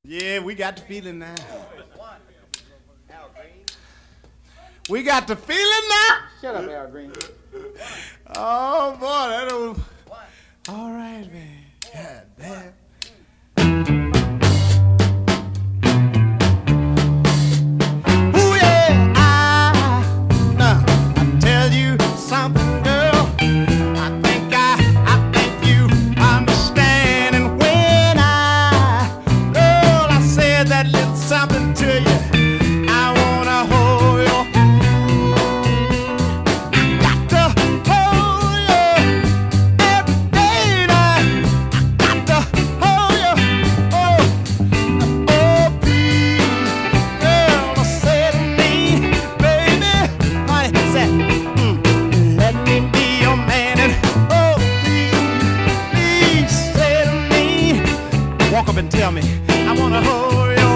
Yeah, we got the feeling now. We got the feeling now. Shut up, Al Green. Oh boy, that was all right, man. God damn. Ooh yeah, I tell you something, girl. I think you understand. And when I said that little something to you, I wanna hold your walk up and tell me I wanna hold your